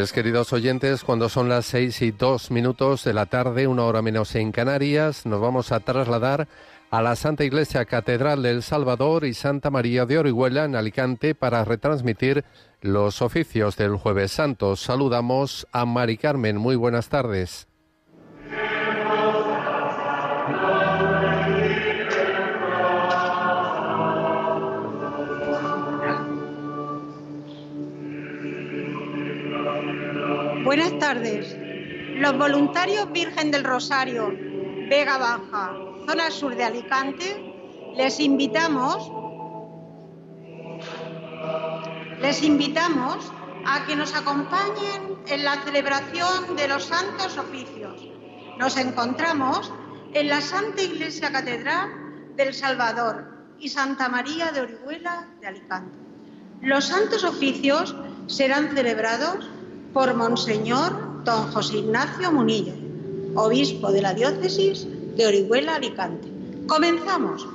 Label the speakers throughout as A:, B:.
A: Pues queridos oyentes, cuando son las 6:02 de la tarde, 1 hora menos en Canarias, nos vamos a trasladar a la Santa Iglesia Catedral del Salvador y Santa María de Orihuela en Alicante para retransmitir los oficios del Jueves Santo. Saludamos a Mari Carmen. Muy buenas tardes.
B: Buenas tardes. Los voluntarios Virgen del Rosario, Vega Baja, zona sur de Alicante, les invitamos a que nos acompañen en la celebración de los Santos Oficios. Nos encontramos en la Santa Iglesia Catedral del Salvador y Santa María de Orihuela de Alicante. Los Santos Oficios serán celebrados por Monseñor Don José Ignacio Munillo, obispo de la diócesis de Orihuela, Alicante. Comenzamos.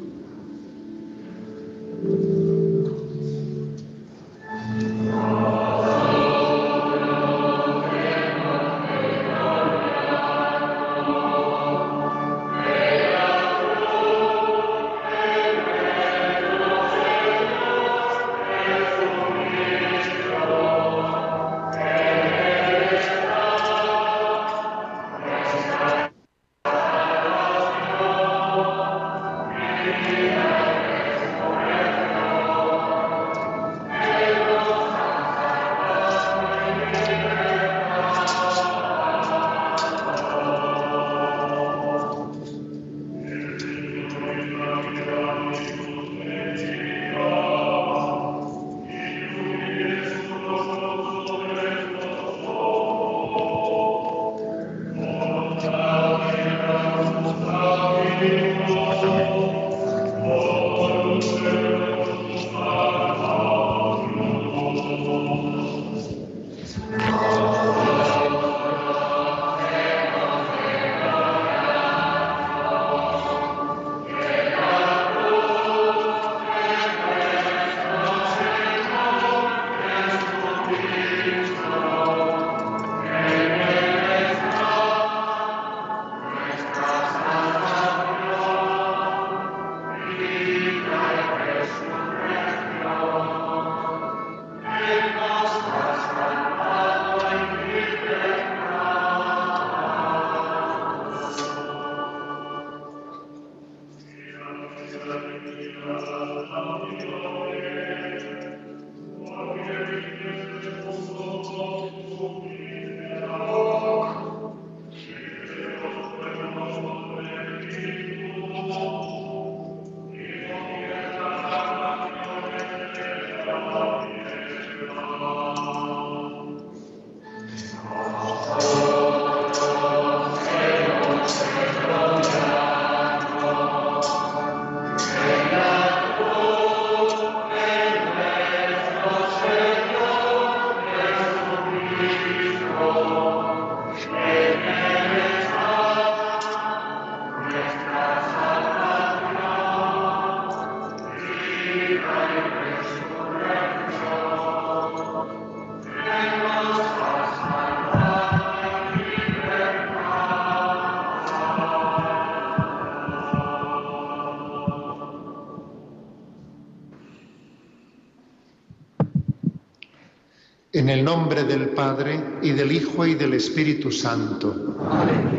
C: En el nombre del Padre, y del Hijo, y del Espíritu Santo. Amén.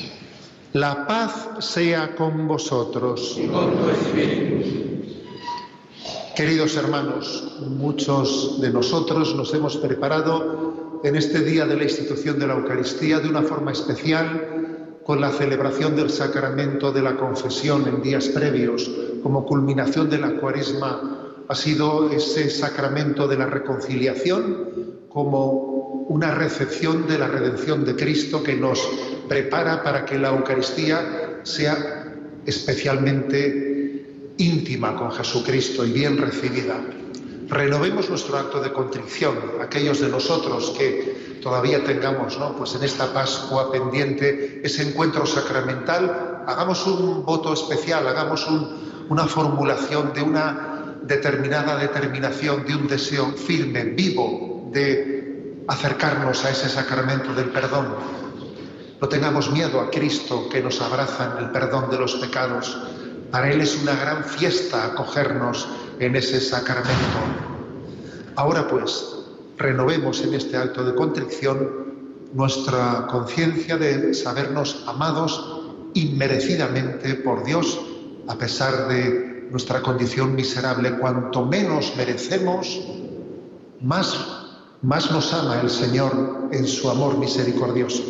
C: La paz sea con vosotros.
D: Y con tu espíritu.
C: Queridos hermanos, muchos de nosotros nos hemos preparado en este día de la institución de la Eucaristía de una forma especial con la celebración del sacramento de la confesión en días previos, como culminación de la Cuaresma. Ha sido ese sacramento de la reconciliación como una recepción de la redención de Cristo que nos prepara para que la Eucaristía sea especialmente íntima con Jesucristo y bien recibida. Renovemos nuestro acto de contrición, aquellos de nosotros que todavía tengamos, pues en esta Pascua pendiente ese encuentro sacramental, hagamos un voto especial, hagamos una formulación de una determinación, de un deseo firme, vivo, de acercarnos a ese sacramento del perdón. No tengamos miedo a Cristo que nos abraza en el perdón de los pecados. Para Él es una gran fiesta acogernos en ese sacramento. Ahora pues, renovemos en este acto de contrición nuestra conciencia de sabernos amados inmerecidamente por Dios, a pesar de nuestra condición miserable. Cuanto menos merecemos, más nos ama el Señor en su amor misericordioso.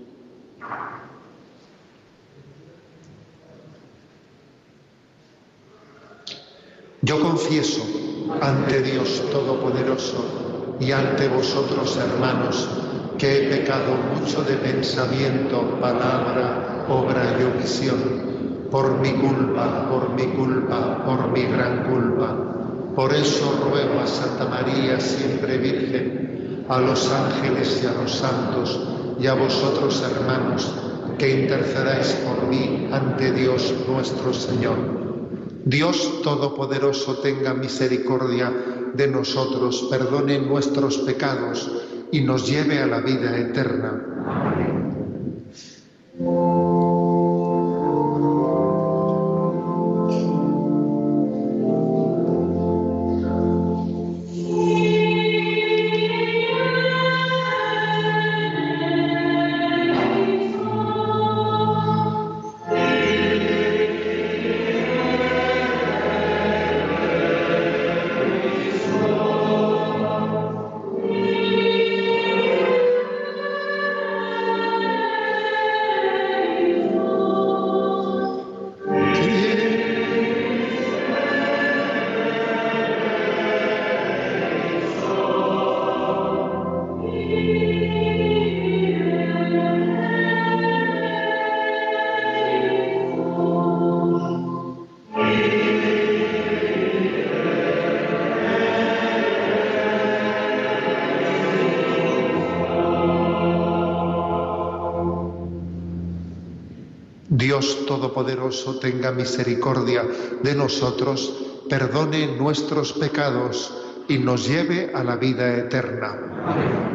C: Yo confieso ante Dios Todopoderoso y ante vosotros, hermanos, que he pecado mucho de pensamiento, palabra, obra y omisión, por mi culpa, por mi gran culpa. Por eso ruego a Santa María, siempre Virgen, a los ángeles y a los santos, y a vosotros, hermanos, que intercedáis por mí ante Dios nuestro Señor. Dios Todopoderoso tenga misericordia de nosotros, perdone nuestros pecados y nos lleve a la vida eterna. Amén. Dios Todopoderoso tenga misericordia de nosotros, perdone nuestros pecados y nos lleve a la vida eterna. Amén.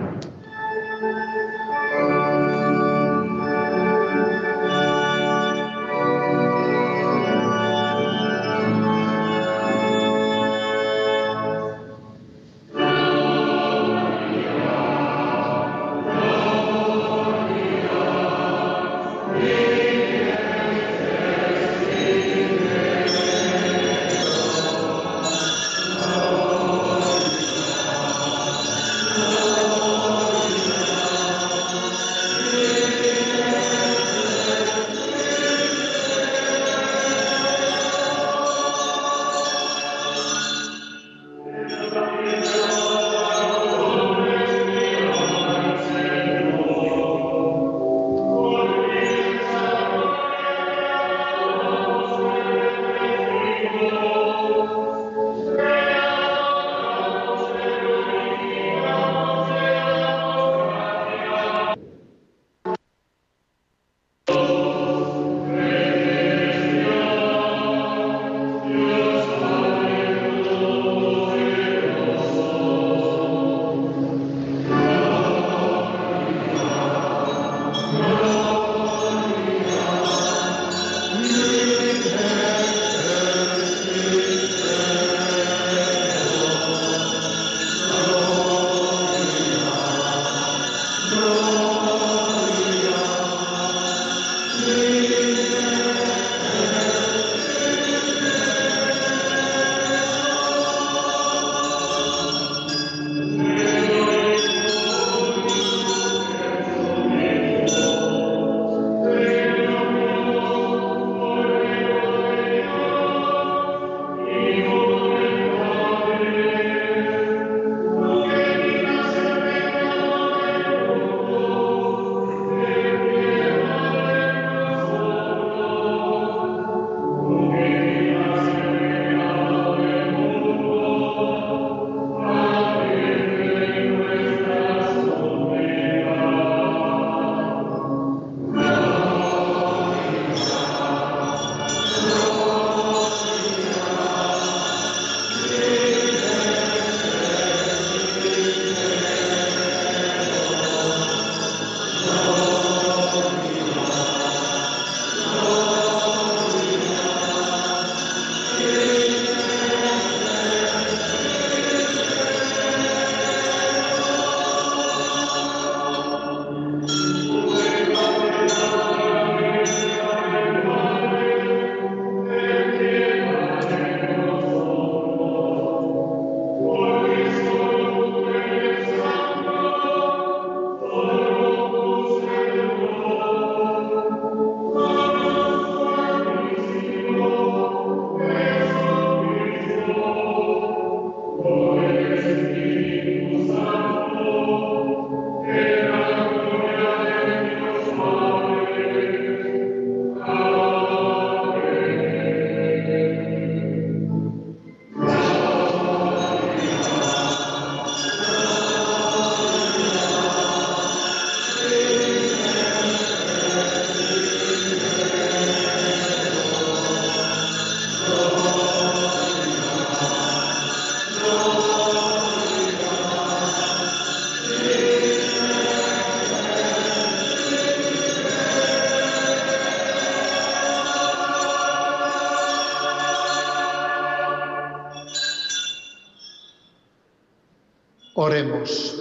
C: Oremos.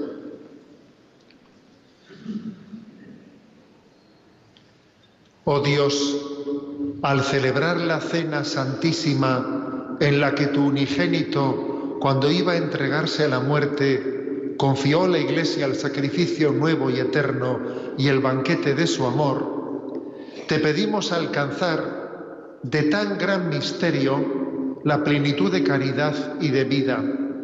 C: Oh Dios, al celebrar la cena santísima en la que tu unigénito, cuando iba a entregarse a la muerte, confió a la Iglesia el sacrificio nuevo y eterno y el banquete de su amor, te pedimos alcanzar de tan gran misterio la plenitud de caridad y de vida.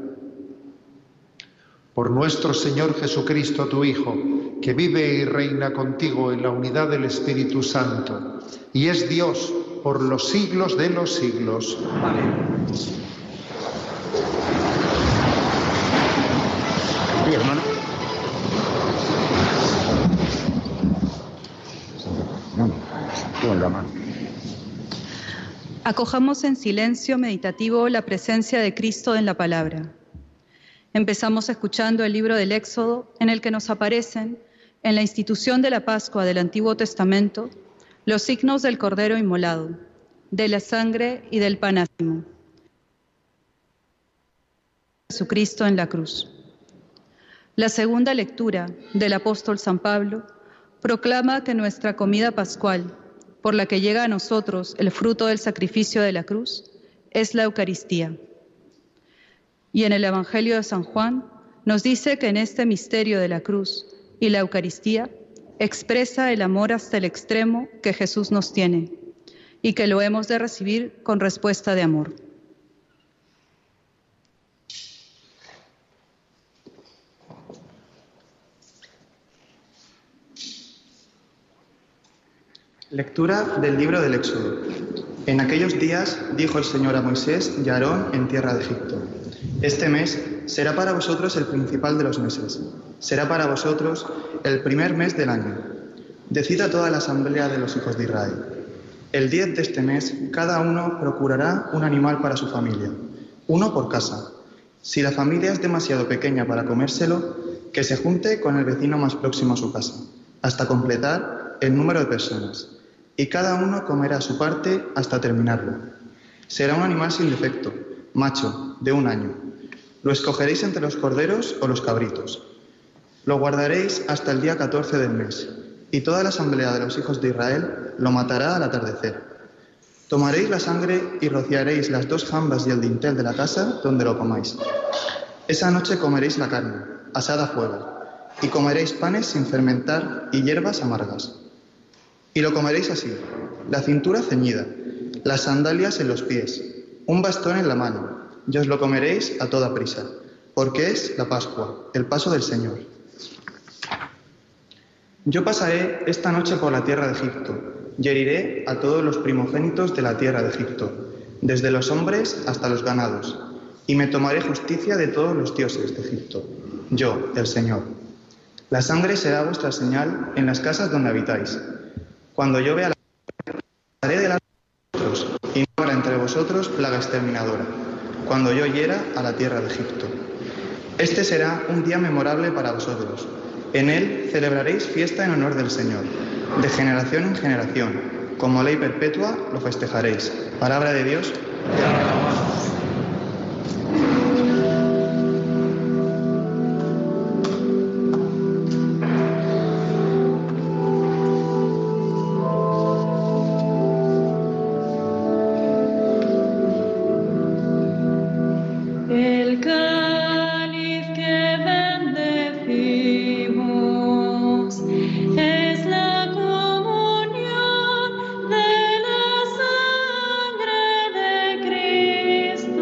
C: Por nuestro Señor Jesucristo, tu Hijo, que vive y reina contigo en la unidad del Espíritu Santo, y es Dios por los siglos de los siglos. Amén.
E: Sí, hermano.
F: Acojamos en silencio meditativo la presencia de Cristo en la palabra. Empezamos escuchando el libro del Éxodo, en el que nos aparecen, en la institución de la Pascua del Antiguo Testamento, los signos del Cordero inmolado, de la sangre y del pan ácimo. Jesucristo en la cruz. La segunda lectura del apóstol San Pablo proclama que nuestra comida pascual, por la que llega a nosotros el fruto del sacrificio de la cruz, es la Eucaristía. Y en el Evangelio de San Juan nos dice que en este misterio de la cruz y la Eucaristía expresa el amor hasta el extremo que Jesús nos tiene y que lo hemos de recibir con respuesta de amor.
G: Lectura del libro del Éxodo. En aquellos días dijo el Señor a Moisés y a Aarón en tierra de Egipto: Este mes será para vosotros el principal de los meses. Será para vosotros el primer mes del año. Decid a toda la asamblea de los hijos de Israel: El 10 de este mes cada uno procurará un animal para su familia, uno por casa. Si la familia es demasiado pequeña para comérselo, que se junte con el vecino más próximo a su casa, hasta completar el número de personas. Y cada uno comerá su parte hasta terminarlo. Será un animal sin defecto, macho, de 1 año. Lo escogeréis entre los corderos o los cabritos. Lo guardaréis hasta el día 14 del mes, y toda la asamblea de los hijos de Israel lo matará al atardecer. Tomaréis la sangre y rociaréis las 2 jambas y el dintel de la casa donde lo comáis. Esa noche comeréis la carne, asada a fuego, y comeréis panes sin fermentar y hierbas amargas. Y lo comeréis así: la cintura ceñida, las sandalias en los pies, un bastón en la mano, y os lo comeréis a toda prisa, porque es la Pascua, el paso del Señor. Yo pasaré esta noche por la tierra de Egipto, y heriré a todos los primogénitos de la tierra de Egipto, desde los hombres hasta los ganados, y me tomaré justicia de todos los dioses de Egipto, yo, el Señor. La sangre será vuestra señal en las casas donde habitáis. Cuando yo vea la haré delante de vosotros, y no habrá entre vosotros plaga exterminadora, cuando yo hiera a la tierra de Egipto. Este será un día memorable para vosotros. En él celebraréis fiesta en honor del Señor. De generación en generación, como ley perpetua, lo festejaréis. Palabra de Dios. Te alabamos.
H: Cristo.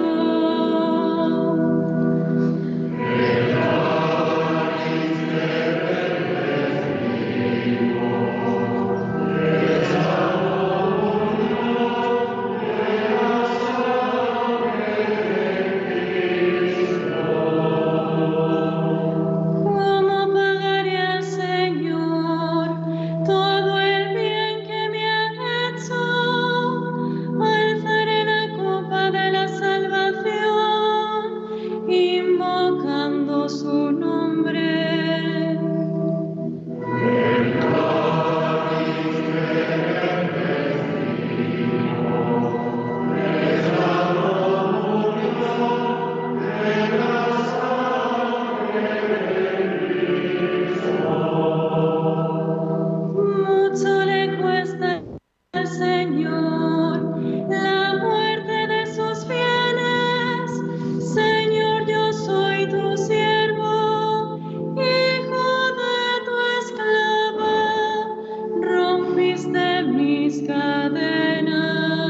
E: mis cadenas.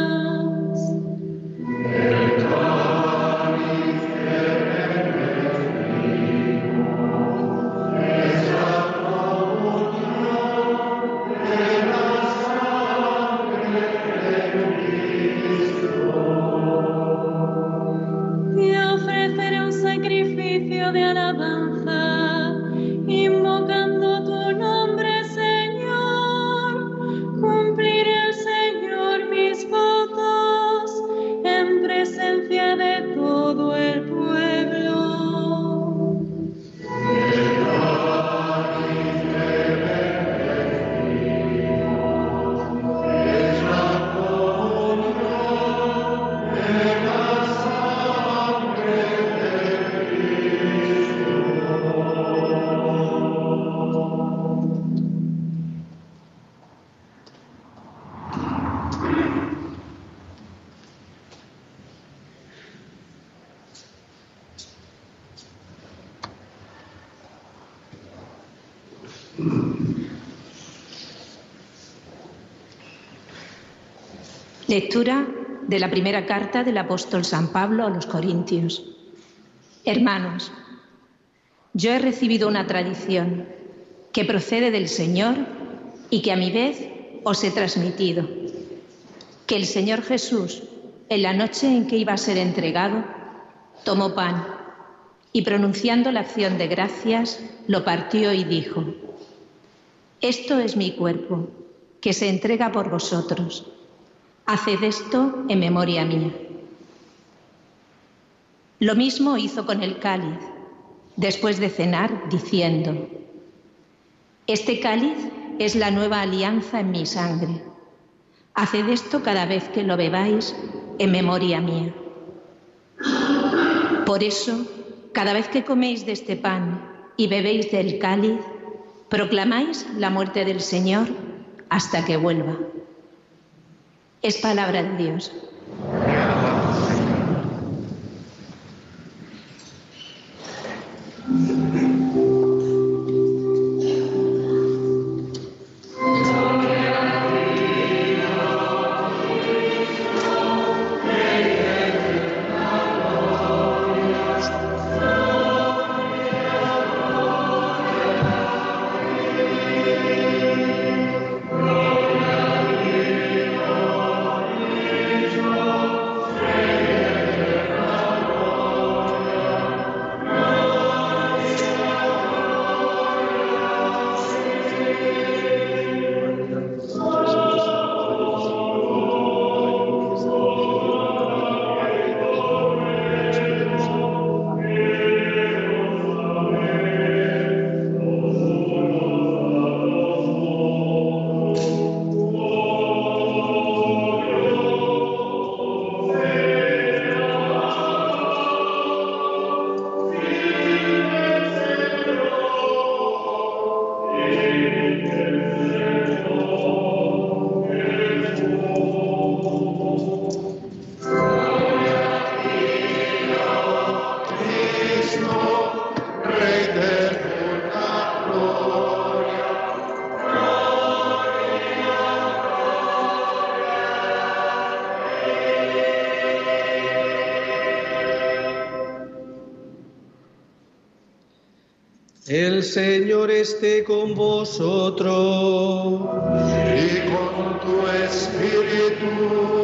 H: De alabanza, invocando tu nombre, Señor. Cumpliré, Señor, mis votos en presencia de todo el pueblo.
I: Lectura de la primera carta del apóstol San Pablo a los Corintios. Hermanos, yo he recibido una tradición que procede del Señor y que a mi vez os he transmitido. Que el Señor Jesús, en la noche en que iba a ser entregado, tomó pan y, pronunciando la acción de gracias, lo partió y dijo: esto es mi cuerpo, que se entrega por vosotros. Haced esto en memoria mía. Lo mismo hizo con el cáliz, después de cenar, diciendo: este cáliz es la nueva alianza en mi sangre. Haced esto cada vez que lo bebáis en memoria mía. Por eso, cada vez que coméis de este pan y bebéis del cáliz, proclamáis la muerte del Señor hasta que vuelva. Es palabra de Dios.
J: El Señor esté con vosotros.
K: Y con tu espíritu.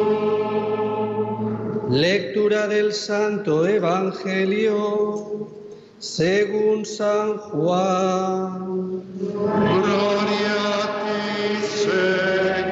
J: Lectura del Santo Evangelio según San Juan.
K: Gloria a ti, Señor.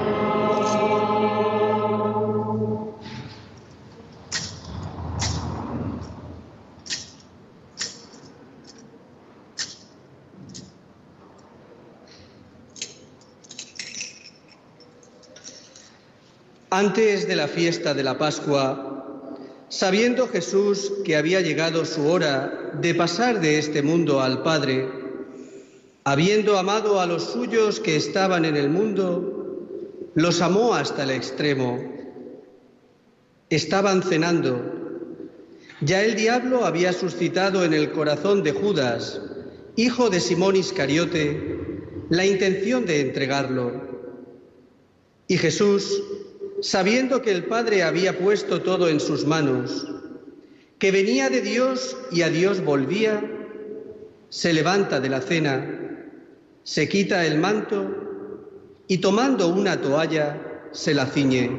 J: Antes de la fiesta de la Pascua, sabiendo Jesús que había llegado su hora de pasar de este mundo al Padre, habiendo amado a los suyos que estaban en el mundo, los amó hasta el extremo. Estaban cenando. Ya el diablo había suscitado en el corazón de Judas, hijo de Simón Iscariote, la intención de entregarlo. Y Jesús, sabiendo que el Padre había puesto todo en sus manos, que venía de Dios y a Dios volvía, se levanta de la cena, se quita el manto y tomando una toalla se la ciñe.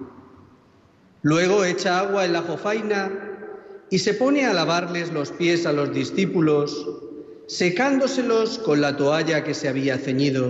J: Luego echa agua en la jofaina y se pone a lavarles los pies a los discípulos, secándoselos con la toalla que se había ceñido.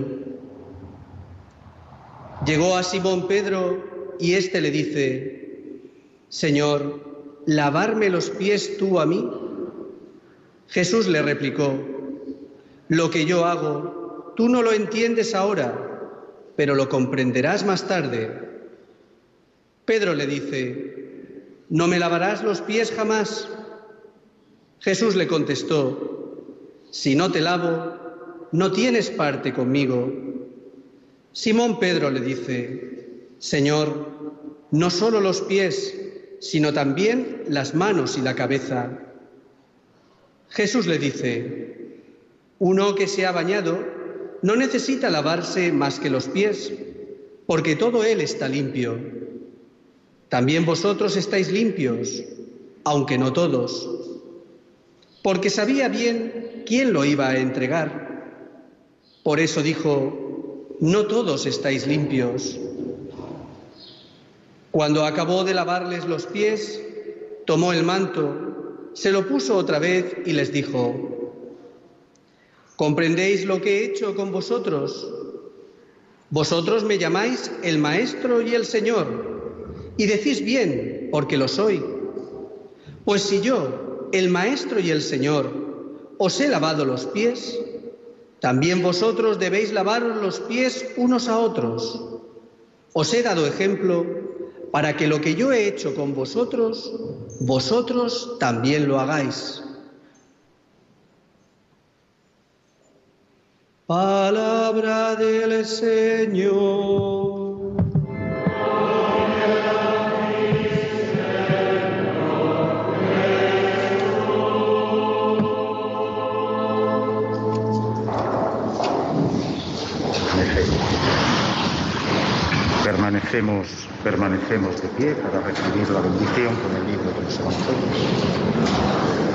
J: Llegó a Simón Pedro y éste le dice: Señor, ¿lavarme los pies tú a mí? Jesús le replicó: Lo que yo hago, tú no lo entiendes ahora, pero lo comprenderás más tarde. Pedro le dice: ¿No me lavarás los pies jamás? Jesús le contestó: Si no te lavo, no tienes parte conmigo. Simón Pedro le dice: Señor, no solo los pies, sino también las manos y la cabeza. Jesús le dice: Uno que se ha bañado no necesita lavarse más que los pies, porque todo él está limpio. También vosotros estáis limpios, aunque no todos, porque sabía bien quién lo iba a entregar. Por eso dijo: No todos estáis limpios. Cuando acabó de lavarles los pies, tomó el manto, se lo puso otra vez y les dijo: ¿Comprendéis lo que he hecho con vosotros? Vosotros me llamáis el Maestro y el Señor, y decís bien, porque lo soy. Pues si yo, el Maestro y el Señor, os he lavado los pies, también vosotros debéis lavaros los pies unos a otros. Os he dado ejemplo para que lo que yo he hecho con vosotros, vosotros también lo hagáis. Palabra del Señor.
E: Permanecemos de pie para recibir la bendición con el libro de los Evangelios.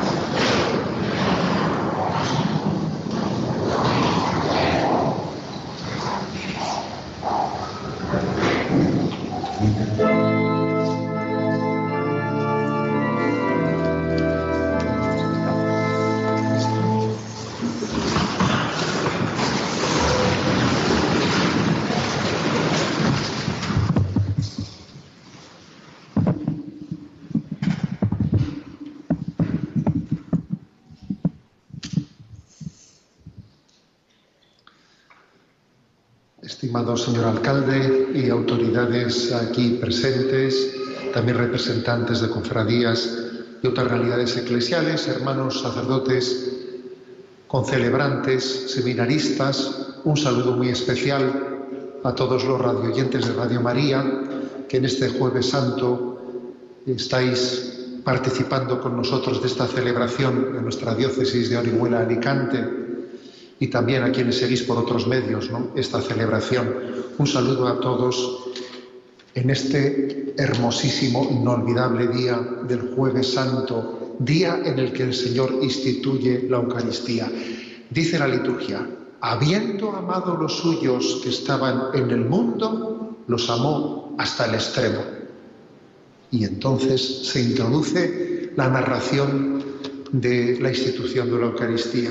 C: Estimado señor alcalde y autoridades aquí presentes, también representantes de cofradías y otras realidades eclesiales, hermanos sacerdotes, concelebrantes, seminaristas, un saludo muy especial a todos los radioyentes de Radio María que en este Jueves Santo estáis participando con nosotros de esta celebración de nuestra diócesis de Orihuela, Alicante, y también a quienes seguís por otros medios, ¿no?, esta celebración. Un saludo a todos en este hermosísimo, inolvidable día del Jueves Santo, día en el que el Señor instituye la Eucaristía. Dice la liturgia: habiendo amado los suyos que estaban en el mundo, los amó hasta el extremo. Y entonces se introduce la narración de la institución de la Eucaristía.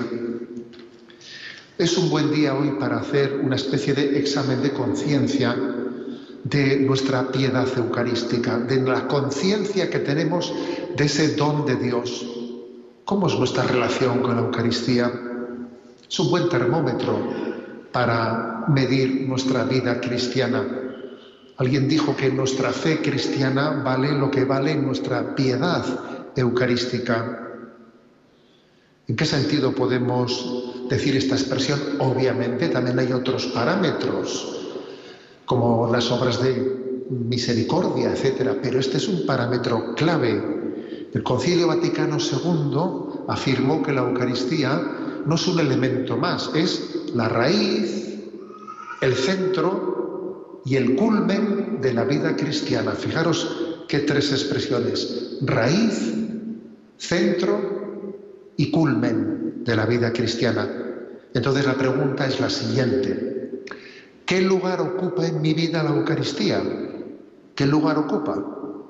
C: Es un buen día hoy para hacer una especie de examen de conciencia de nuestra piedad eucarística, de la conciencia que tenemos de ese don de Dios. ¿Cómo es nuestra relación con la Eucaristía? Es un buen termómetro para medir nuestra vida cristiana. Alguien dijo que nuestra fe cristiana vale lo que vale nuestra piedad eucarística. ¿En qué sentido podemos decir esta expresión? Obviamente también hay otros parámetros, como las obras de misericordia, etc. Pero este es un parámetro clave. El Concilio Vaticano II afirmó que la Eucaristía no es un elemento más, es la raíz, el centro y el culmen de la vida cristiana. Fijaros qué tres expresiones: raíz, centro y culmen de la vida cristiana. Entonces la pregunta es la siguiente: ¿qué lugar ocupa en mi vida la Eucaristía? ¿Qué lugar ocupa?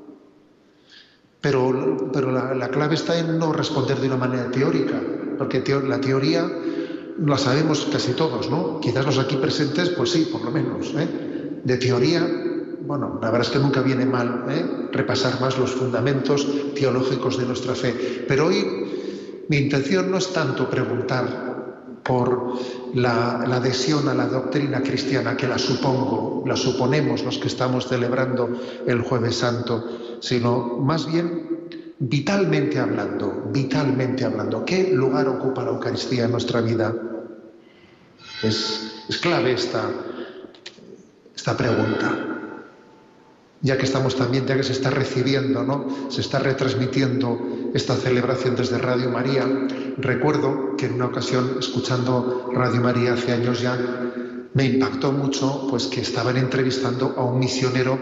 C: Pero la clave está en no responder de una manera teórica, porque la teoría la sabemos casi todos, ¿no? Quizás los aquí presentes, pues sí, por lo menos, De teoría, bueno, la verdad es que nunca viene mal repasar más los fundamentos teológicos de nuestra fe. Pero hoy mi intención no es tanto preguntar por la adhesión a la doctrina cristiana, que la suponemos los que estamos celebrando el Jueves Santo, sino más bien vitalmente hablando, ¿qué lugar ocupa la Eucaristía en nuestra vida? Es clave esta pregunta. Ya que se está recibiendo, ¿no? Se está retransmitiendo esta celebración desde Radio María. Recuerdo que en una ocasión, escuchando Radio María hace años ya, me impactó mucho pues que estaban entrevistando a un misionero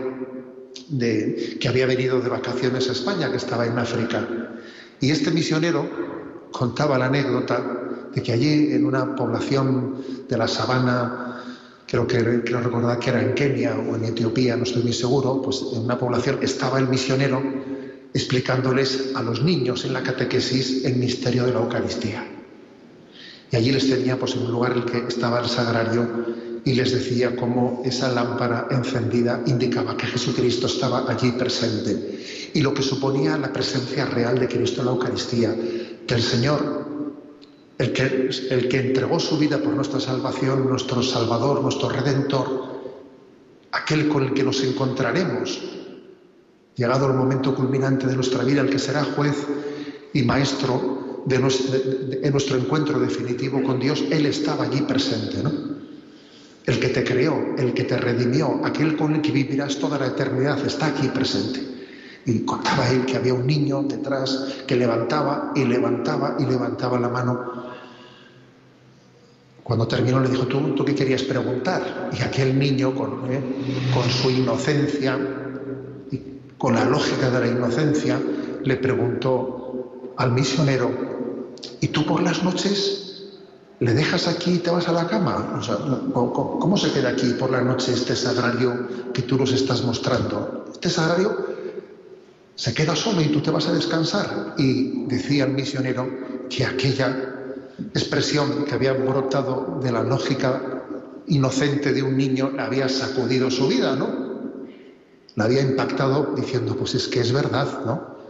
C: que había venido de vacaciones a España, que estaba en África. Y este misionero contaba la anécdota de que allí, en una población de la sabana, creo recordar que era en Kenia o en Etiopía, no estoy muy seguro, pues en una población estaba el misionero explicándoles a los niños en la catequesis el misterio de la Eucaristía. Y allí les tenía pues en un lugar en el que estaba el sagrario y les decía cómo esa lámpara encendida indicaba que Jesucristo estaba allí presente, y lo que suponía la presencia real de Cristo en la Eucaristía, que el Señor, el que entregó su vida por nuestra salvación, nuestro Salvador, nuestro Redentor, aquel con el que nos encontraremos, llegado el momento culminante de nuestra vida, el que será juez y maestro de nuestro encuentro definitivo con Dios, Él estaba allí presente, ¿no? El que te creó, el que te redimió, aquel con el que vivirás toda la eternidad, está aquí presente. Y contaba él que había un niño detrás que levantaba la mano. Cuando terminó le dijo: ¿Tú qué querías preguntar? Y aquel niño, con su inocencia y con la lógica de la inocencia, le preguntó al misionero: ¿y tú por las noches le dejas aquí y te vas a la cama? O sea, ¿cómo se queda aquí por la noche este sagrario que tú nos estás mostrando? Este sagrario se queda solo y tú te vas a descansar. Y decía el misionero que aquella expresión que había brotado de la lógica inocente de un niño le había sacudido su vida, ¿no? La había impactado diciendo: pues es que es verdad, ¿no?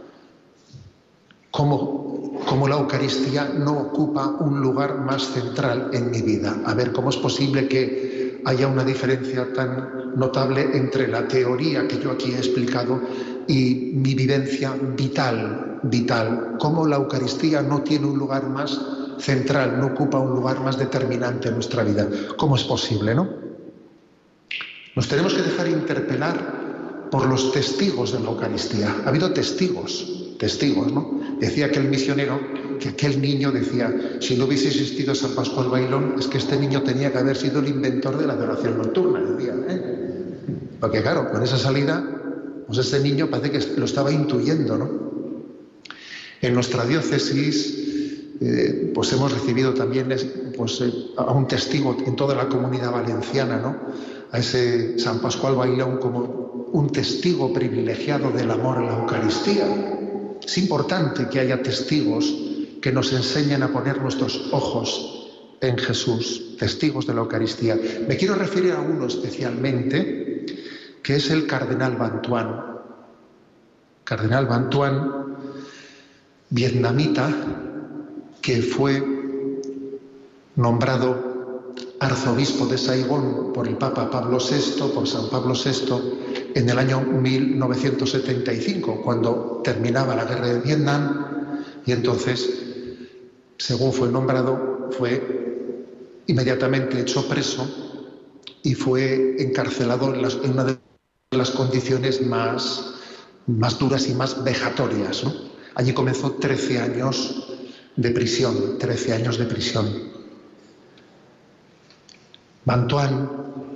C: Como la Eucaristía no ocupa un lugar más central en mi vida. A ver, ¿cómo es posible que haya una diferencia tan notable entre la teoría que yo aquí he explicado y mi vivencia vital? ¿Cómo la Eucaristía no tiene un lugar más central, no ocupa un lugar más determinante en nuestra vida? ¿Cómo es posible, no? Nos tenemos que dejar interpelar por los testigos de la Eucaristía. Ha habido testigos, ¿no? Decía aquel misionero que aquel niño decía: si no hubiese existido San Pascual Bailón, es que este niño tenía que haber sido el inventor de la adoración nocturna, decía, Porque claro, con esa salida, pues ese niño parece que lo estaba intuyendo, ¿no? En nuestra diócesis, pues hemos recibido también a un testigo en toda la Comunidad Valenciana, ¿no? A ese San Pascual Bailón como un testigo privilegiado del amor a la Eucaristía. Es importante que haya testigos que nos enseñen a poner nuestros ojos en Jesús, testigos de la Eucaristía. Me quiero referir a uno especialmente, que es el cardenal Bantuan. Cardenal Bantuan, vietnamita, que fue nombrado arzobispo de Saigón por el Papa Pablo VI, por San Pablo VI, en el año 1975, cuando terminaba la guerra de Vietnam, y entonces, según fue nombrado, fue inmediatamente hecho preso y fue encarcelado en una de las condiciones más duras y más vejatorias, ¿no? Allí comenzó 13 años de prisión, 13 años de prisión. Bantuan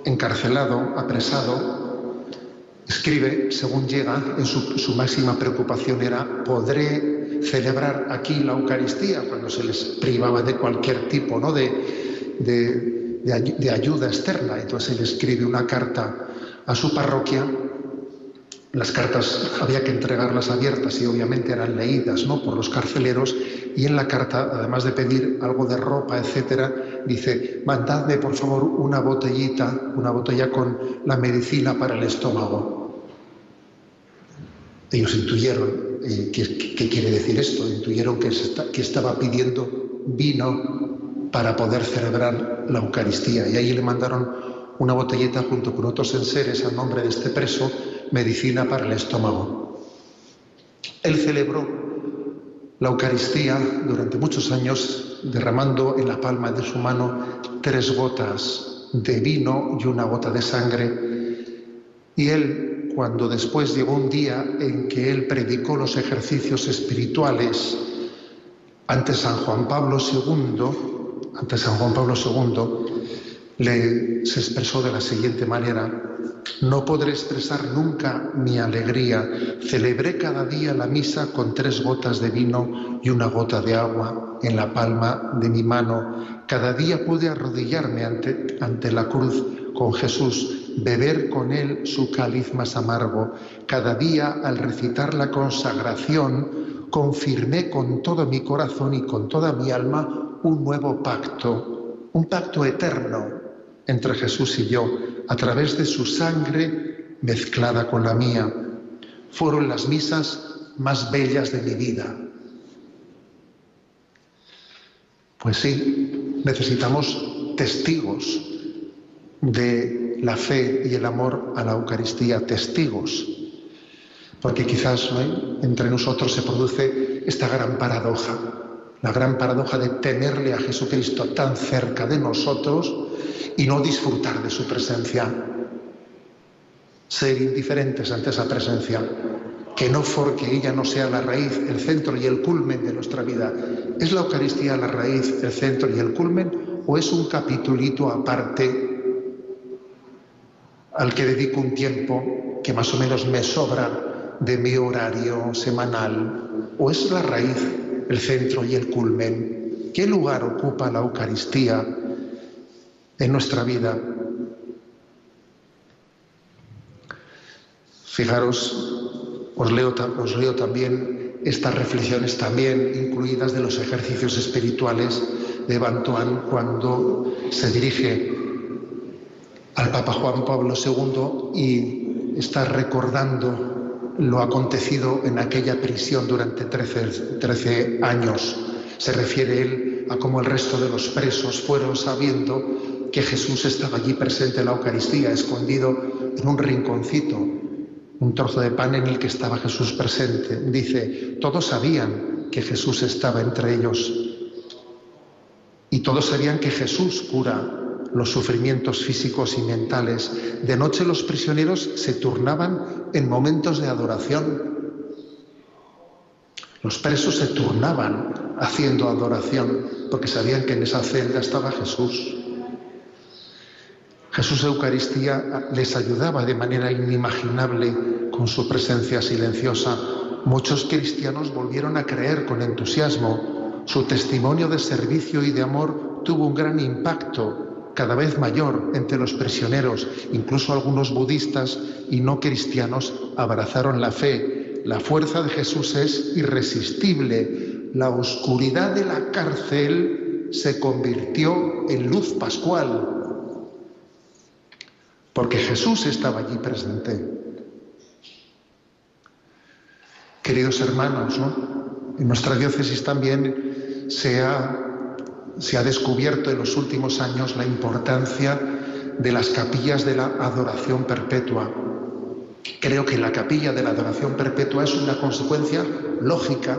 C: encarcelado, apresado, escribe, según llega, en su máxima preocupación era: ¿podré celebrar aquí la Eucaristía? Cuando se les privaba de cualquier tipo, ¿no?, de ayuda externa. Entonces él escribe una carta a su parroquia. Las cartas había que entregarlas abiertas y obviamente eran leídas, ¿no?, por los carceleros, y en la carta, además de pedir algo de ropa, etcétera, dice: mandadme por favor una botella con la medicina para el estómago. Ellos intuyeron qué quiere decir esto, intuyeron que estaba pidiendo vino para poder celebrar la Eucaristía, y ahí le mandaron una botellita junto con otros enseres al nombre de este preso, medicina para el estómago. Él celebró la Eucaristía durante muchos años, derramando en la palma de su mano 3 gotas de vino y 1 gota de sangre. Y él, cuando después llegó un día en que él predicó los ejercicios espirituales ante San Juan Pablo II, se expresó de la siguiente manera: no podré expresar nunca mi alegría. Celebré cada día la misa con 3 gotas de vino y 1 gota de agua en la palma de mi mano. Cada día pude arrodillarme ante la cruz con Jesús, beber con él su cáliz más amargo. Cada día, al recitar la consagración, confirmé con todo mi corazón y con toda mi alma un nuevo pacto, un pacto eterno entre Jesús y yo, a través de su sangre mezclada con la mía. Fueron las misas más bellas de mi vida. Pues sí, necesitamos testigos de la fe y el amor a la Eucaristía, testigos, porque quizás, ¿no?, entre nosotros se produce esta gran paradoja, la gran paradoja de tenerle a Jesucristo tan cerca de nosotros y no disfrutar de su presencia, ser indiferentes ante esa presencia, que no porque ella no sea la raíz, el centro y el culmen de nuestra vida. ¿Es la Eucaristía la raíz, el centro y el culmen, o es un capitulito aparte al que dedico un tiempo que más o menos me sobra de mi horario semanal? ¿O es la raíz, el centro y el culmen? ¿Qué lugar ocupa la Eucaristía en nuestra vida? Fijaros, os leo también estas reflexiones también incluidas de los ejercicios espirituales de Bantuán, cuando se dirige al Papa Juan Pablo II y está recordando lo acontecido en aquella prisión durante 13 años. Se refiere él a cómo el resto de los presos fueron sabiendo que Jesús estaba allí presente en la Eucaristía, escondido en un rinconcito, un trozo de pan en el que estaba Jesús presente. Dice: todos sabían que Jesús estaba entre ellos y todos sabían que Jesús cura los sufrimientos físicos y mentales. De noche los prisioneros se turnaban en momentos de adoración. Los presos se turnaban haciendo adoración porque sabían que en esa celda estaba Jesús. Jesús Eucaristía les ayudaba de manera inimaginable con su presencia silenciosa. Muchos cristianos volvieron a creer con entusiasmo. Su testimonio de servicio y de amor tuvo un gran impacto, cada vez mayor, entre los prisioneros. Incluso algunos budistas y no cristianos abrazaron la fe. La fuerza de Jesús es irresistible. La oscuridad de la cárcel se convirtió en luz pascual, porque Jesús estaba allí presente. Queridos hermanos, ¿no?, en nuestra diócesis también se ha descubierto en los últimos años la importancia de las capillas de la adoración perpetua. Creo que la capilla de la adoración perpetua es una consecuencia lógica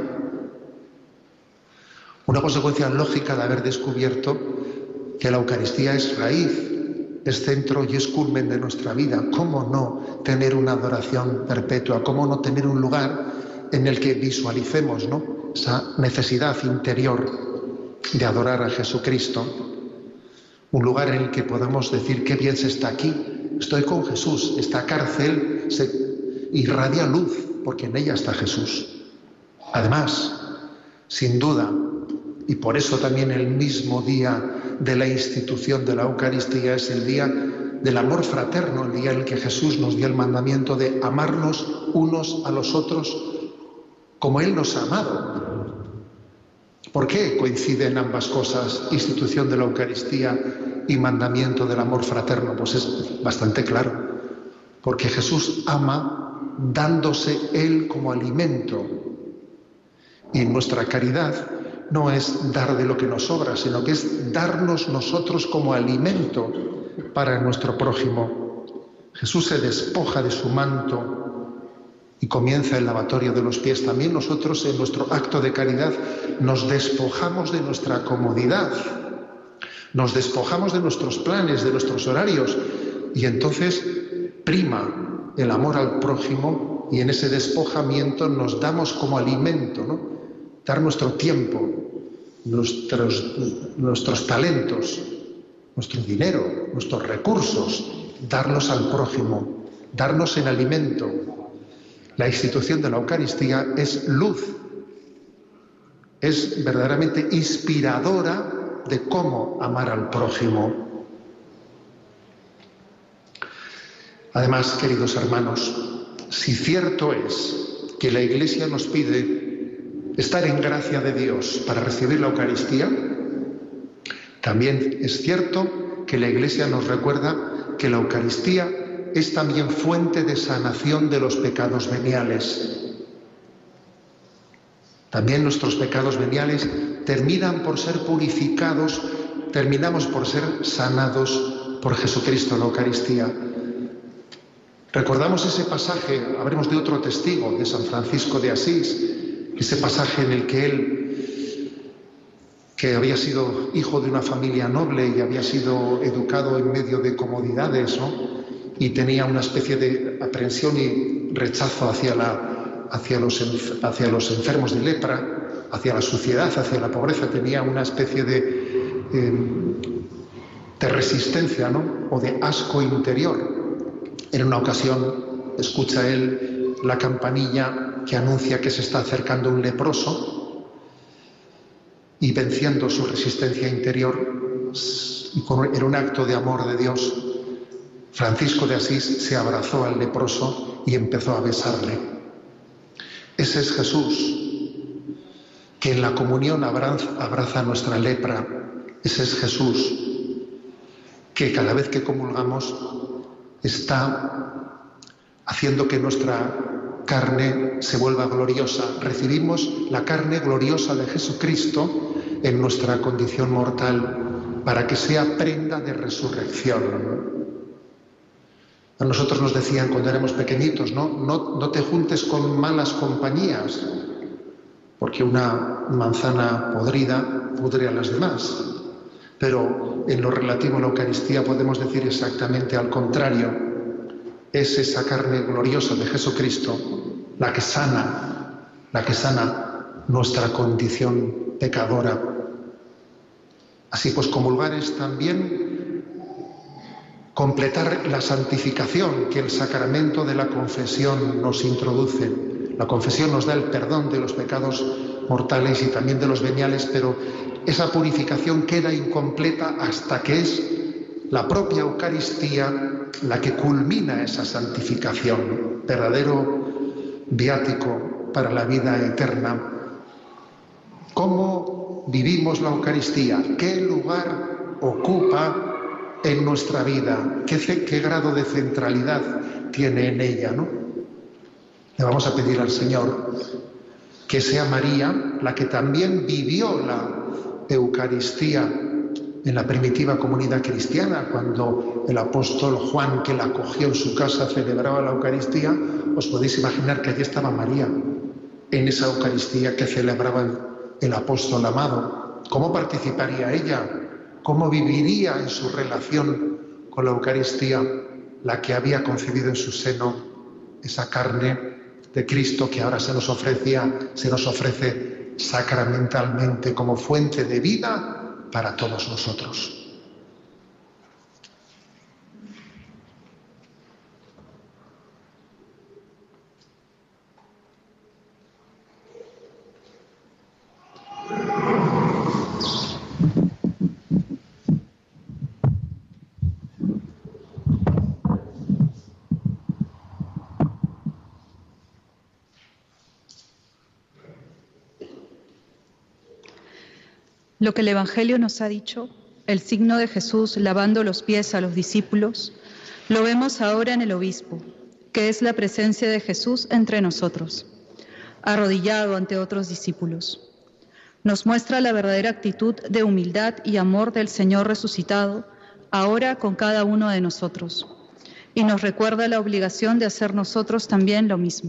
C: de haber descubierto que la Eucaristía es raíz, es centro y es culmen de nuestra vida. ¿Cómo no tener una adoración perpetua? ¿Cómo no tener un lugar en el que visualicemos, ¿no?, esa necesidad interior de adorar a Jesucristo? un lugar en el que podamos decir qué bien se está aquí, estoy con Jesús, esta cárcel se irradia luz porque en ella está Jesús. Además, sin duda, y por eso también el mismo día de la institución de la Eucaristía es el día del amor fraterno, el día en el que Jesús nos dio el mandamiento de amarnos unos a los otros como Él nos ha amado. ¿Por qué coinciden ambas cosas, institución de la Eucaristía y mandamiento del amor fraterno? Pues es bastante claro, porque Jesús ama dándose Él como alimento, y nuestra caridad no es dar de lo que nos sobra, sino que es darnos nosotros como alimento para nuestro prójimo. Jesús se despoja de su manto y comienza el lavatorio de los pies. También nosotros en nuestro acto de caridad nos despojamos de nuestra comodidad, nos despojamos de nuestros planes, de nuestros horarios, y entonces prima el amor al prójimo, y en ese despojamiento nos damos como alimento, ¿no? Dar nuestro tiempo, nuestros talentos, nuestro dinero, nuestros recursos, darlos al prójimo, darnos en alimento. La institución de la Eucaristía es luz, es verdaderamente inspiradora de cómo amar al prójimo. Además, queridos hermanos, si cierto es que la Iglesia nos pide estar en gracia de Dios para recibir la Eucaristía, también es cierto que la Iglesia nos recuerda que la Eucaristía es también fuente de sanación de los pecados veniales. También nuestros pecados veniales terminan por ser purificados, terminamos por ser sanados por Jesucristo en la Eucaristía. Recordamos ese pasaje, habremos de otro testigo, de San Francisco de Asís, ese pasaje en el que él, que había sido hijo de una familia noble y había sido educado en medio de comodidades, ¿no? Y tenía una especie de aprensión y rechazo hacia los enfermos de lepra, hacia la suciedad, hacia la pobreza, tenía una especie de resistencia, ¿no? O de asco interior. En una ocasión escucha él la campanilla que anuncia que se está acercando un leproso, y venciendo su resistencia interior y en un acto de amor de Dios, Francisco de Asís se abrazó al leproso y empezó a besarle. Ese es Jesús, que en la comunión abraza nuestra lepra. Ese es Jesús, que cada vez que comulgamos está haciendo que nuestra carne se vuelva gloriosa. Recibimos la carne gloriosa de Jesucristo en nuestra condición mortal para que sea prenda de resurrección. A nosotros nos decían cuando éramos pequeñitos, no te juntes con malas compañías, porque una manzana podrida pudre a las demás. Pero en lo relativo a la Eucaristía podemos decir exactamente al contrario. Es esa carne gloriosa de Jesucristo la que sana nuestra condición pecadora. Así pues, comulgar es también completar la santificación que el sacramento de la confesión nos introduce. La confesión nos da el perdón de los pecados mortales y también de los veniales, pero esa purificación queda incompleta hasta que es la propia Eucaristía la que culmina esa santificación, verdadero viático para la vida eterna. ¿Cómo vivimos la Eucaristía? ¿Qué lugar ocupa en nuestra vida? ¿Qué grado de centralidad tiene en ella, ¿no? Le vamos a pedir al Señor que sea María la que también vivió la Eucaristía en la primitiva comunidad cristiana, cuando el apóstol Juan, que la acogió en su casa, celebraba la Eucaristía. Os podéis imaginar que allí estaba María, en esa Eucaristía que celebraba el apóstol amado. ¿Cómo participaría ella? ¿Cómo viviría en su relación con la Eucaristía la que había concebido en su seno esa carne de Cristo que ahora se nos ofrece sacramentalmente como fuente de vida para todos nosotros?
F: Lo que el Evangelio nos ha dicho, el signo de Jesús lavando los pies a los discípulos, lo vemos ahora en el obispo, que es la presencia de Jesús entre nosotros, arrodillado ante otros discípulos. Nos muestra la verdadera actitud de humildad y amor del Señor resucitado, ahora con cada uno de nosotros, y nos recuerda la obligación de hacer nosotros también lo mismo.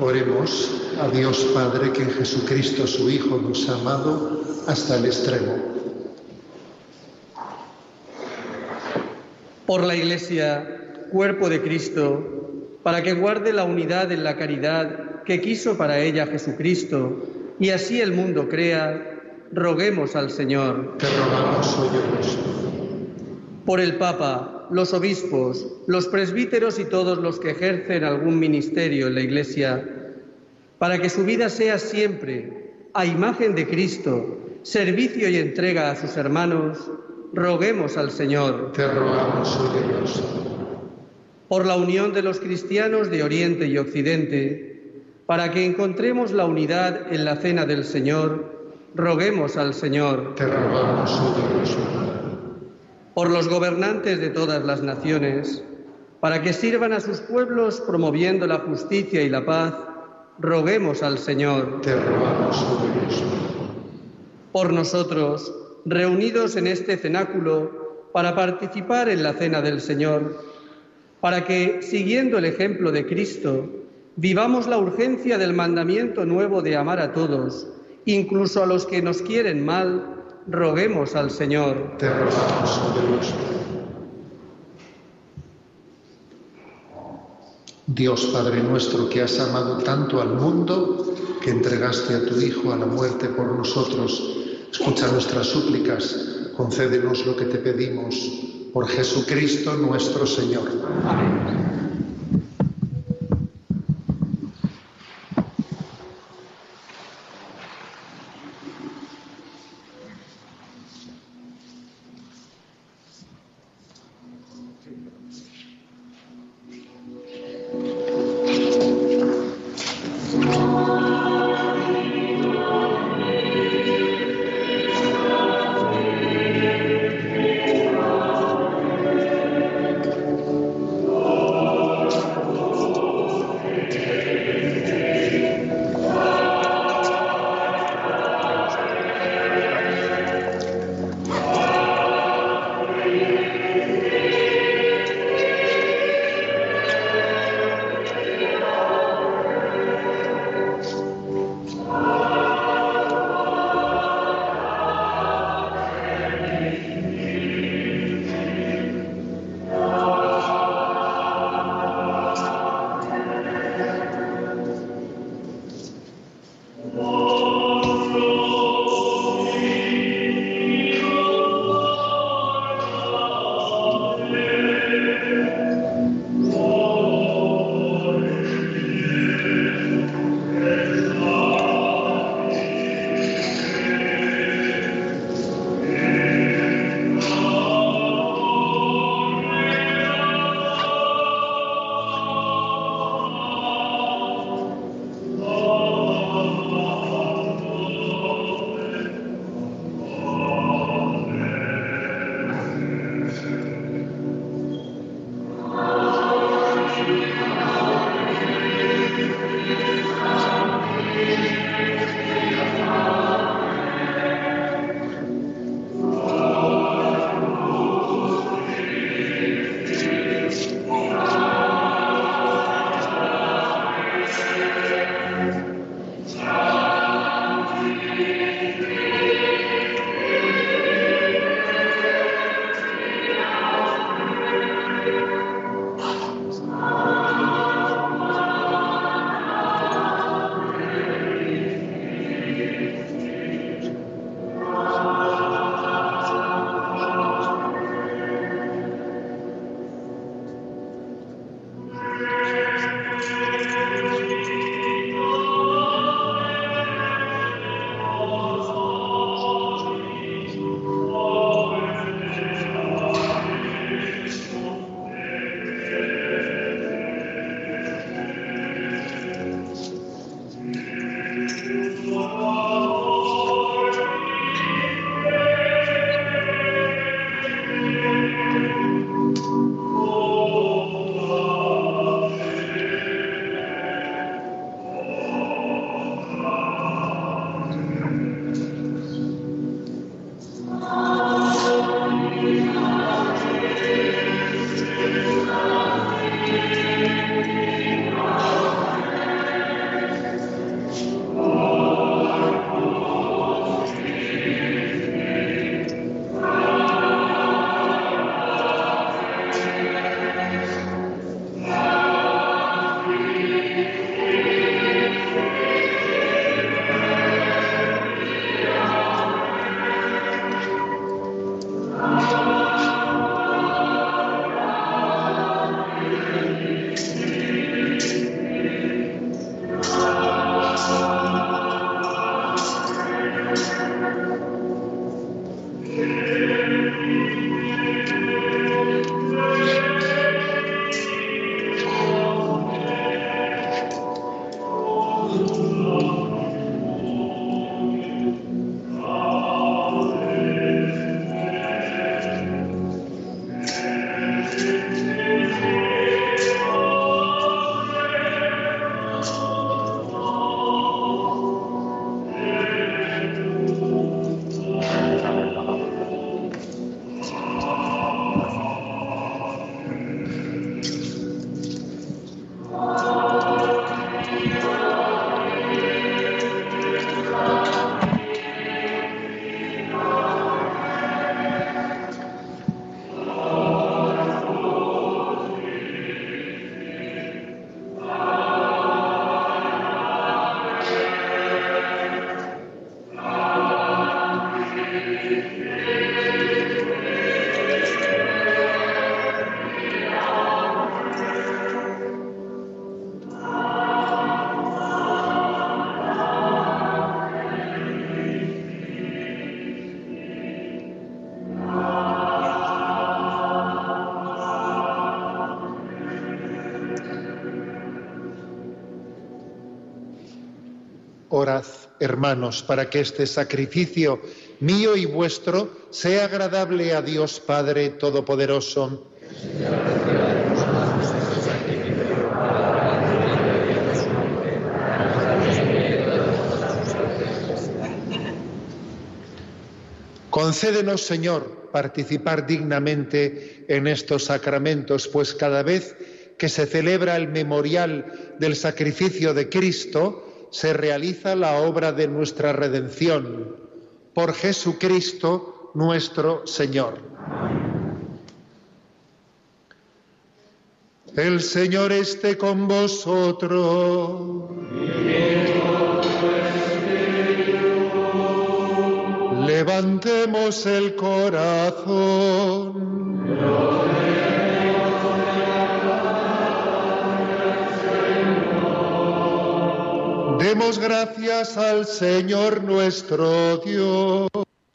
C: Oremos a Dios Padre, que en Jesucristo su Hijo nos ha amado hasta el extremo.
J: Por la Iglesia, cuerpo de Cristo, para que guarde la unidad en la caridad que quiso para ella Jesucristo, y así el mundo crea, roguemos al Señor.
C: Te rogamos, óyenos.
J: Por el Papa, los obispos, los presbíteros y todos los que ejercen algún ministerio en la Iglesia, para que su vida sea siempre, a imagen de Cristo, servicio y entrega a sus hermanos, roguemos al Señor.
C: Te rogamos, óyenos.
J: Por la unión de los cristianos de Oriente y Occidente, para que encontremos la unidad en la cena del Señor, roguemos al Señor.
C: Te rogamos, óyenos.
J: Por los gobernantes de todas las naciones, para que sirvan a sus pueblos promoviendo la justicia y la paz, roguemos al Señor.
C: Te rogamos, óyenos.
J: Por nosotros, reunidos en este cenáculo para participar en la cena del Señor, para que, siguiendo el ejemplo de Cristo, vivamos la urgencia del mandamiento nuevo de amar a todos, incluso a los que nos quieren mal, roguemos al Señor.
C: Te rogamos, óyenos. Dios Padre nuestro, que has amado tanto al mundo, que entregaste a tu Hijo a la muerte por nosotros, escucha nuestras súplicas, concédenos lo que te pedimos, por Jesucristo nuestro Señor. Amén.
K: Oh
C: Orad, hermanos, para que este sacrificio mío y vuestro sea agradable a Dios Padre Todopoderoso. Concédenos, Señor, participar dignamente en estos sacramentos, pues cada vez que se celebra el memorial del sacrificio de Cristo, se realiza la obra de nuestra redención. Por Jesucristo nuestro Señor. El Señor esté con vosotros. Levantemos el corazón. Demos gracias al Señor nuestro Dios.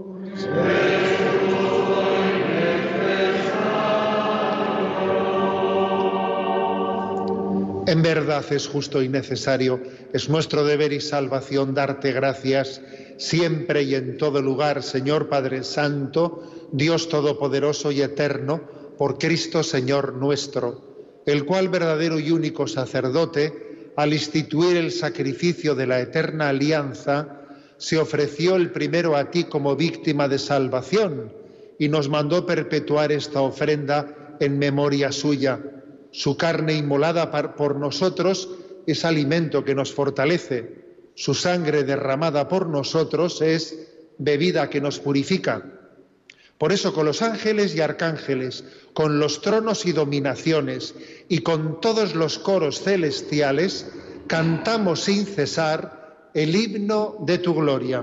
C: En verdad es justo y necesario, es nuestro deber y salvación darte gracias siempre y en todo lugar, Señor Padre Santo, Dios Todopoderoso y Eterno, por Cristo Señor nuestro, el cual verdadero y único sacerdote, al instituir el sacrificio de la eterna alianza, se ofreció el primero a ti como víctima de salvación y nos mandó perpetuar esta ofrenda en memoria suya. Su carne inmolada por nosotros es alimento que nos fortalece. Su sangre derramada por nosotros es bebida que nos purifica. Por eso, con los ángeles y arcángeles, con los tronos y dominaciones y con todos los coros celestiales, cantamos sin cesar el himno de tu gloria.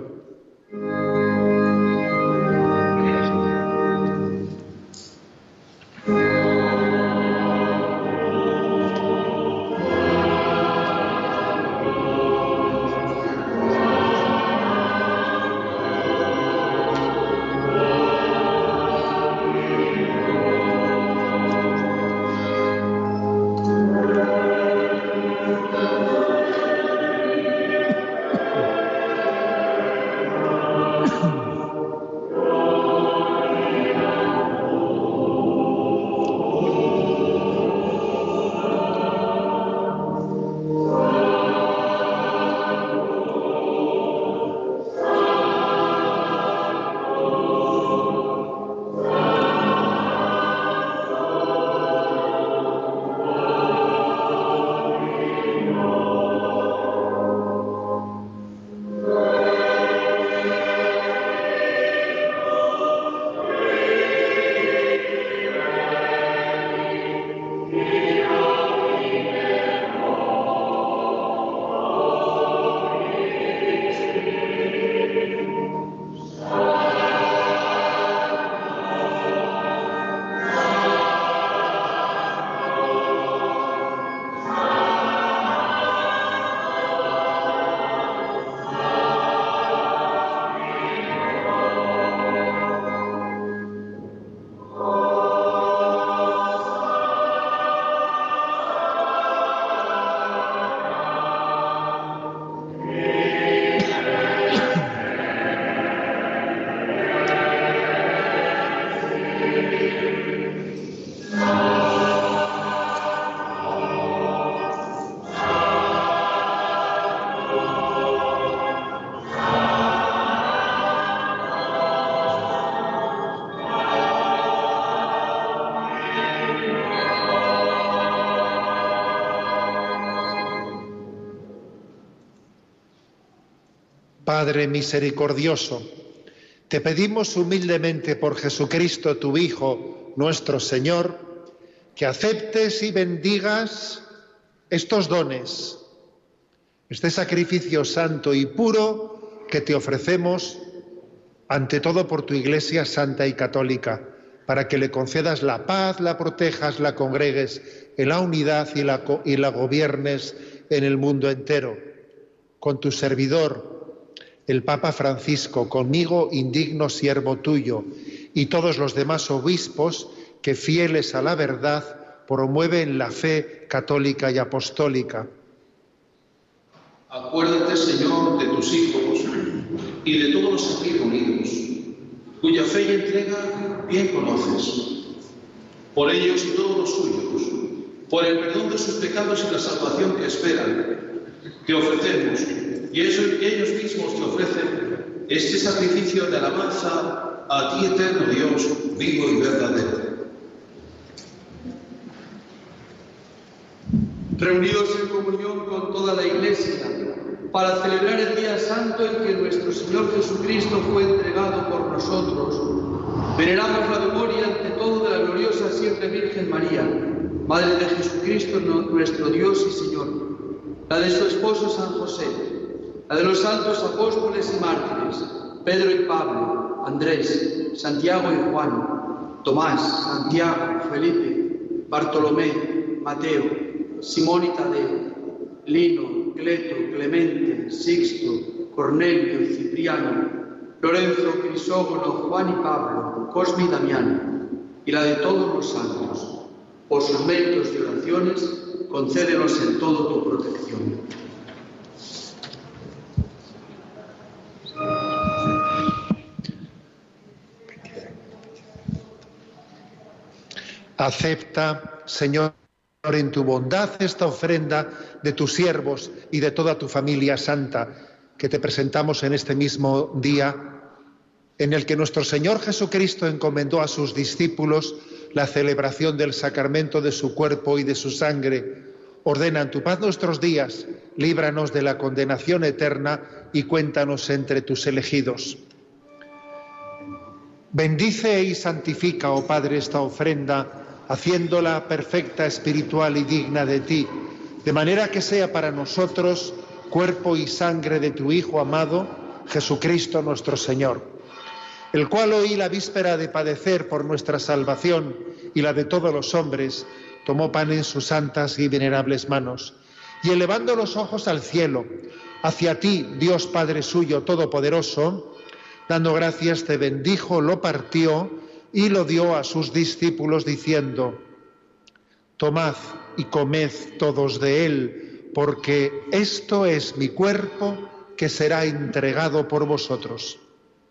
C: Padre misericordioso, te pedimos humildemente por Jesucristo, tu Hijo, nuestro Señor, que aceptes y bendigas estos dones, este sacrificio santo y puro que te ofrecemos, ante todo por tu Iglesia santa y católica, para que le concedas la paz, la protejas, la congregues en la unidad y la gobiernes en el mundo entero. Con tu servidor, el Papa Francisco, conmigo, indigno siervo tuyo, y todos los demás obispos que, fieles a la verdad, promueven la fe católica y apostólica.
L: Acuérdate, Señor, de tus hijos y de todos los aquí reunidos, cuya fe y entrega bien conoces. Por ellos y todos los suyos, por el perdón de sus pecados y la salvación que esperan, te ofrecemos, y ellos mismos te ofrecen, este sacrificio de alabanza a ti, eterno Dios, vivo y verdadero.
J: Reunidos en comunión con toda la Iglesia, para celebrar el día santo en que nuestro Señor Jesucristo fue entregado por nosotros, veneramos la memoria ante todo de la gloriosa siempre Virgen María, Madre de Jesucristo, nuestro Dios y Señor, la de su esposo San José, la de los santos apóstoles y mártires, Pedro y Pablo, Andrés, Santiago y Juan, Tomás, Santiago, Felipe, Bartolomé, Mateo, Simón y Tadeo, Lino, Cleto, Clemente, Sixto, Cornelio, Cipriano, Lorenzo, Crisógono, Juan y Pablo, Cosme y Damián, y la de todos los santos. Por sus méritos y oraciones, concédenos en todo tu protección.
C: Acepta, Señor, en tu bondad esta ofrenda de tus siervos y de toda tu familia santa que te presentamos en este mismo día en el que nuestro Señor Jesucristo encomendó a sus discípulos la celebración del sacramento de su cuerpo y de su sangre. Ordena en tu paz nuestros días, líbranos de la condenación eterna y cuéntanos entre tus elegidos. Bendice y santifica, oh Padre, esta ofrenda, haciéndola perfecta, espiritual y digna de ti, de manera que sea para nosotros cuerpo y sangre de tu Hijo amado, Jesucristo nuestro Señor, el cual hoy, la víspera de padecer por nuestra salvación y la de todos los hombres, tomó pan en sus santas y venerables manos, y elevando los ojos al cielo, hacia ti, Dios Padre suyo todopoderoso, dando gracias te bendijo, lo partió y lo dio a sus discípulos diciendo: tomad y comed todos de él, porque esto es mi cuerpo que será entregado por vosotros.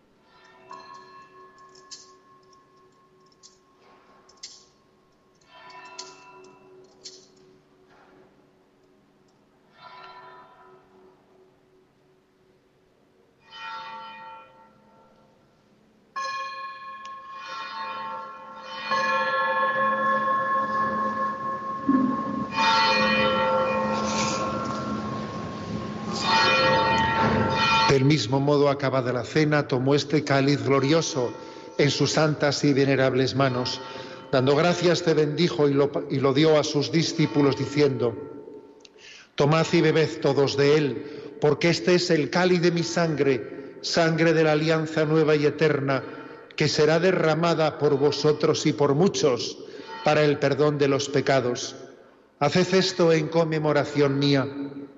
C: Del mismo modo, acabada la cena, tomó este cáliz glorioso en sus santas y venerables manos. Dando gracias te bendijo y lo dio a sus discípulos diciendo: tomad y bebed todos de él, porque este es el cáliz de mi sangre, sangre de la alianza nueva y eterna, que será derramada por vosotros y por muchos para el perdón de los pecados. Haced esto en conmemoración mía.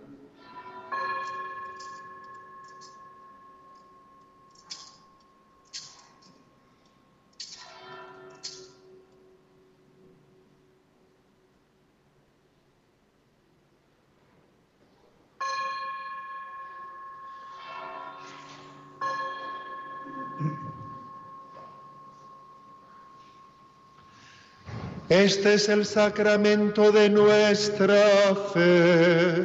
C: Este es el sacramento de nuestra fe.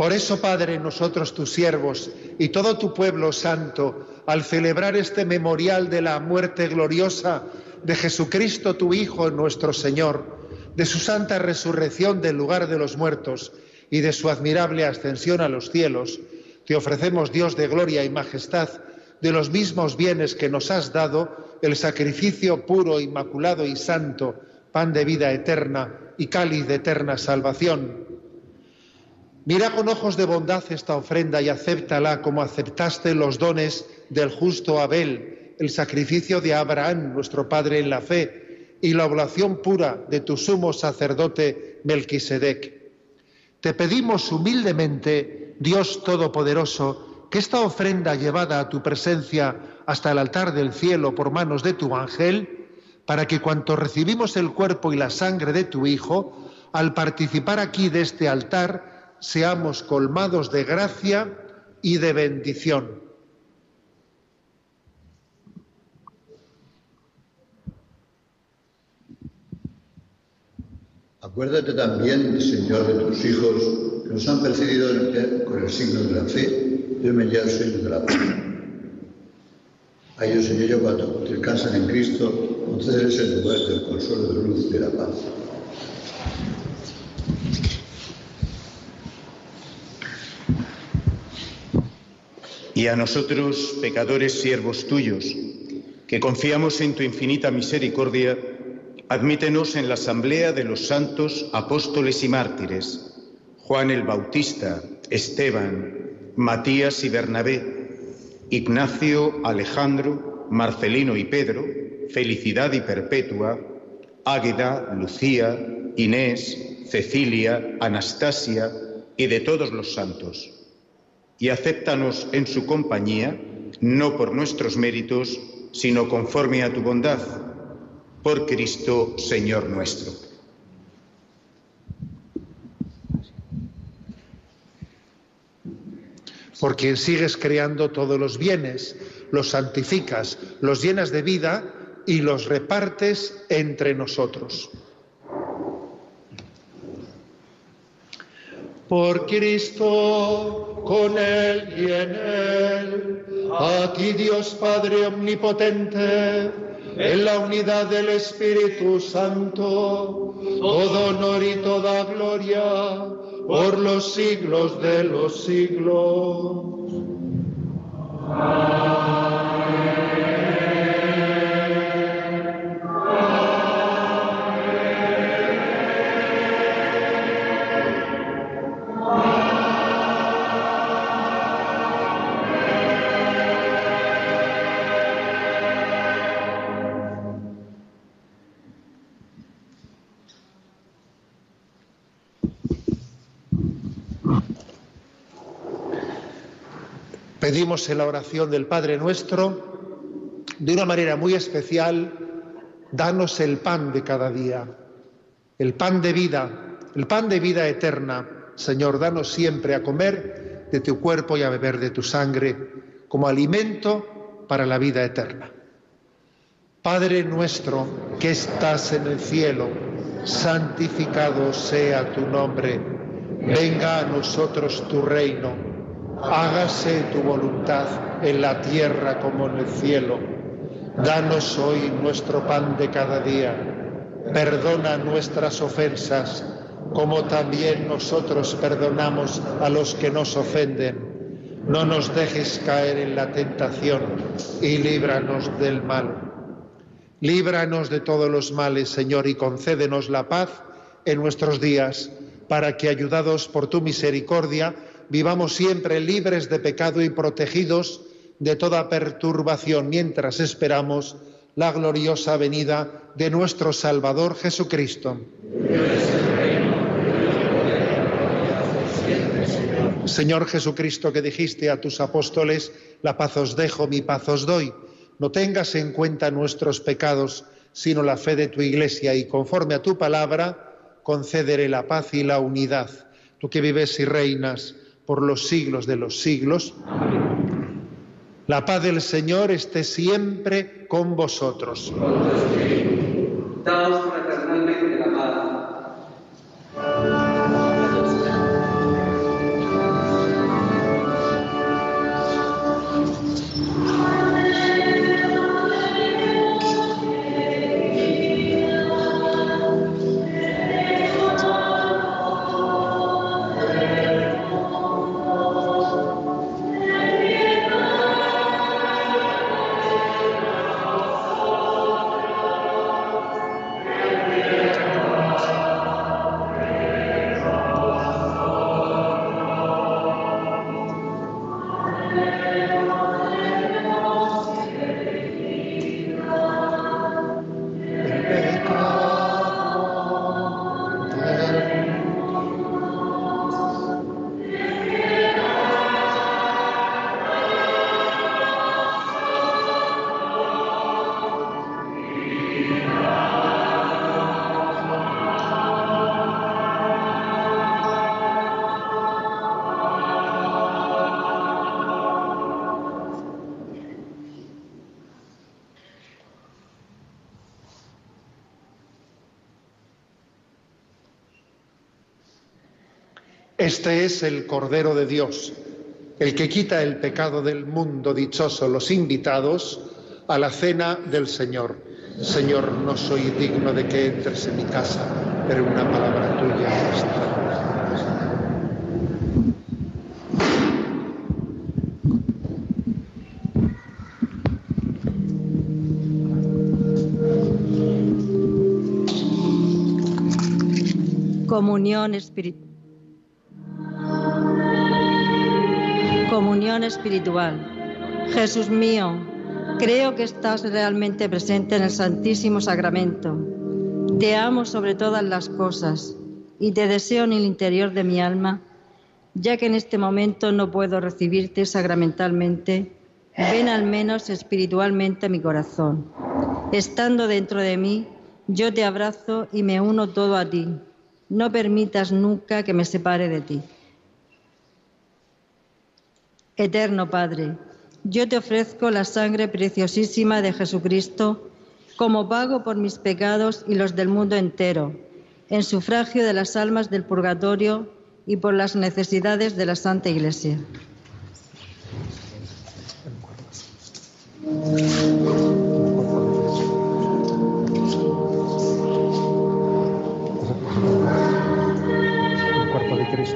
C: Por eso, Padre, nosotros tus siervos y todo tu pueblo santo, al celebrar este memorial de la muerte gloriosa de Jesucristo, tu Hijo, nuestro Señor, de su santa resurrección del lugar de los muertos y de su admirable ascensión a los cielos, te ofrecemos, Dios de gloria y majestad, de los mismos bienes que nos has dado, el sacrificio puro, inmaculado y santo, pan de vida eterna y cáliz de eterna salvación. Mira con ojos de bondad esta ofrenda y acéptala como aceptaste los dones del justo Abel, el sacrificio de Abraham, nuestro padre en la fe, y la oblación pura de tu sumo sacerdote Melquisedec. Te pedimos humildemente, Dios Todopoderoso, que esta ofrenda llevada a tu presencia hasta el altar del cielo por manos de tu ángel, para que cuanto recibimos el cuerpo y la sangre de tu Hijo, al participar aquí de este altar, seamos colmados de gracia y de bendición.
M: Acuérdate también, Señor, de tus hijos que nos han precedido con el signo de la fe y hoy me lleva el sueño de la paz. A ellos, Señor, cuando descansan en Cristo, concédeles el lugar del consuelo, de la luz y de la paz.
E: Y a nosotros, pecadores siervos tuyos, que confiamos en tu infinita misericordia, admítenos en la asamblea de los santos apóstoles y mártires, Juan el Bautista, Esteban, Matías y Bernabé, Ignacio, Alejandro, Marcelino y Pedro, Felicidad y Perpetua, Águeda, Lucía, Inés, Cecilia, Anastasia y de todos los santos. Y acéptanos en su compañía, no por nuestros méritos, sino conforme a tu bondad, por Cristo, Señor nuestro.
C: Por quien sigues creando todos los bienes, los santificas, los llenas de vida y los repartes entre nosotros. Por Cristo, con Él y en Él, a ti Dios Padre Omnipotente, en la unidad del Espíritu Santo, todo honor y toda gloria, por los siglos de los siglos. Amén. Pedimos en la oración del Padre Nuestro, de una manera muy especial, danos el pan de cada día, el pan de vida eterna. Señor, danos siempre a comer de tu cuerpo y a beber de tu sangre, como alimento para la vida eterna. Padre nuestro que estás en el cielo, santificado sea tu nombre. Venga a nosotros tu reino. Hágase tu voluntad en la tierra como en el cielo. Danos hoy nuestro pan de cada día. Perdona nuestras ofensas, como también nosotros perdonamos a los que nos ofenden. No nos dejes caer en la tentación y líbranos del mal. Líbranos de todos los males, Señor, y concédenos la paz en nuestros días, para que, ayudados por tu misericordia, vivamos siempre libres de pecado y protegidos de toda perturbación, mientras esperamos la gloriosa venida de nuestro Salvador Jesucristo. Señor Jesucristo, que dijiste a tus apóstoles, la paz os dejo, mi paz os doy. No tengas en cuenta nuestros pecados, sino la fe de tu Iglesia, y conforme a tu palabra, concédele la paz y la unidad. Tú que vives y reinas por los siglos de los siglos. La paz del Señor esté siempre con vosotros.
N: Daos fraternalmente la paz.
C: Este es el Cordero de Dios, el que quita el pecado del mundo. Dichosos los invitados a la cena del Señor. Señor, no soy digno de que entres en mi casa, pero una palabra tuya basta.
N: Comunión espiritual. Jesús mío, creo que estás realmente presente en el Santísimo Sacramento. Te amo sobre todas las cosas y te deseo en el interior de mi alma. Ya que en este momento no puedo recibirte sacramentalmente, ven al menos espiritualmente a mi corazón. Estando dentro de mí, yo te abrazo y me uno todo a ti. No permitas nunca que me separe de ti. Eterno Padre, yo te ofrezco la sangre preciosísima de Jesucristo como pago por mis pecados y los del mundo entero, en sufragio de las almas del purgatorio y por las necesidades de la Santa Iglesia.
C: El cuerpo de Cristo.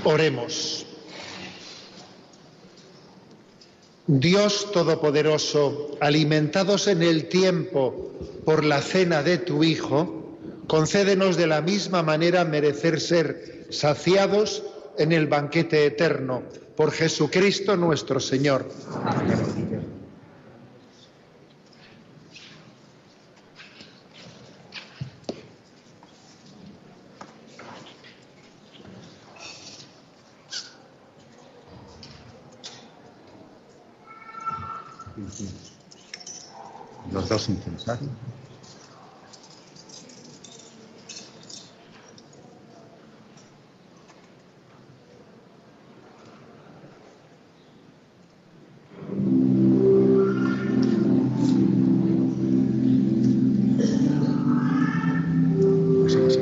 C: Oremos. Dios Todopoderoso, alimentados en el tiempo por la cena de tu Hijo, concédenos de la misma manera merecer ser saciados en el banquete eterno. Por Jesucristo nuestro Señor. Amén.
E: Los dos incensarios. Sí,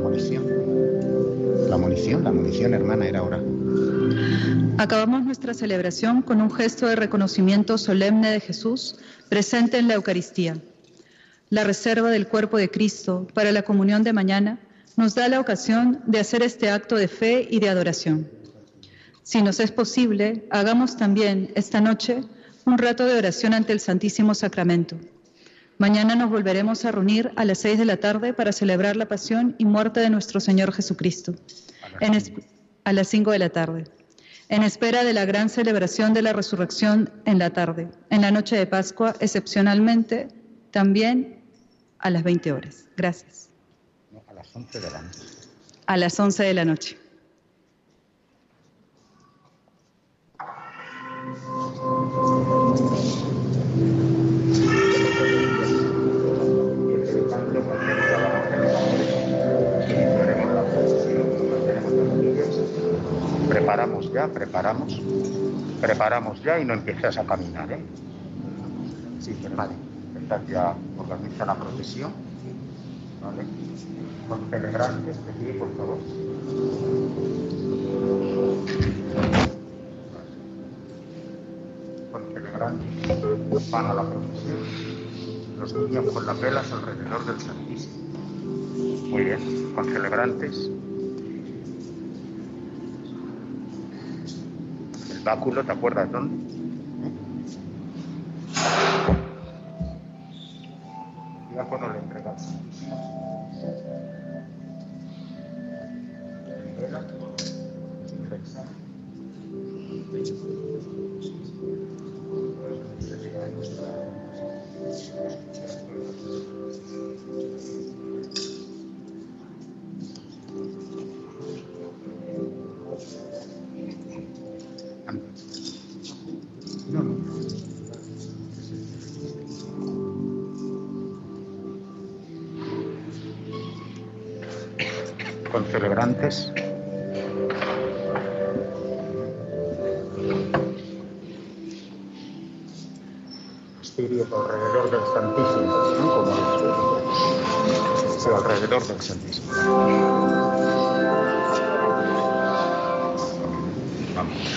E: la munición, hermana, era ahora.
F: Acabamos nuestra celebración con un gesto de reconocimiento solemne de Jesús presente en la Eucaristía. La reserva del cuerpo de Cristo para la comunión de mañana nos da la ocasión de hacer este acto de fe y de adoración. Si nos es posible, hagamos también esta noche un rato de oración ante el Santísimo Sacramento. Mañana nos volveremos a reunir a las 6 de la tarde para celebrar la pasión y muerte de nuestro Señor Jesucristo, a las 5 de la tarde. En espera de la gran celebración de la resurrección en la tarde, en la noche de Pascua, excepcionalmente, también a las 20 horas. Gracias.
E: No, a las 11 de la noche.
F: A las 11 de la noche.
E: Preparamos ya y no empiezas a caminar, ¿eh? Sí, vale. Empezad ya, organiza la procesión, ¿vale? Con celebrantes, de pie, por favor. Con celebrantes, van a la procesión, los niños con las velas alrededor del Santísimo. Muy bien, con celebrantes. Báculo, ¿te acuerdas dónde? Diácono le entregamos. Vela, sin rezar. Con celebrantes. Espíritu alrededor del Santísimo, ¿no? Como sí, alrededor del Santísimo. Vamos.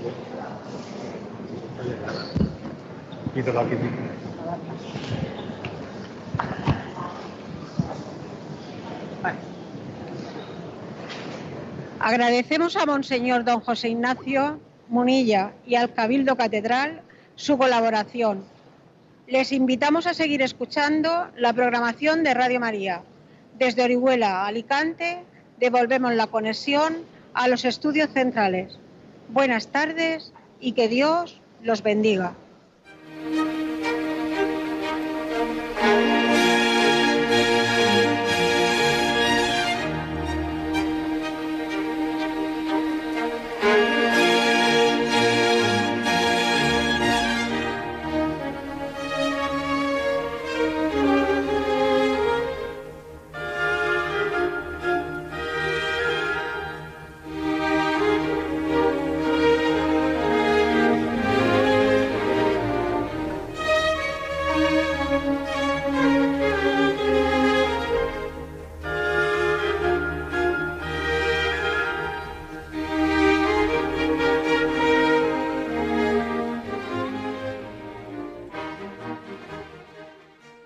B: Agradecemos a Monseñor don José Ignacio Munilla y al Cabildo Catedral su colaboración. Les invitamos a seguir escuchando la programación de Radio María. Desde Orihuela a Alicante devolvemos la conexión a los estudios centrales. Buenas tardes y que Dios los bendiga.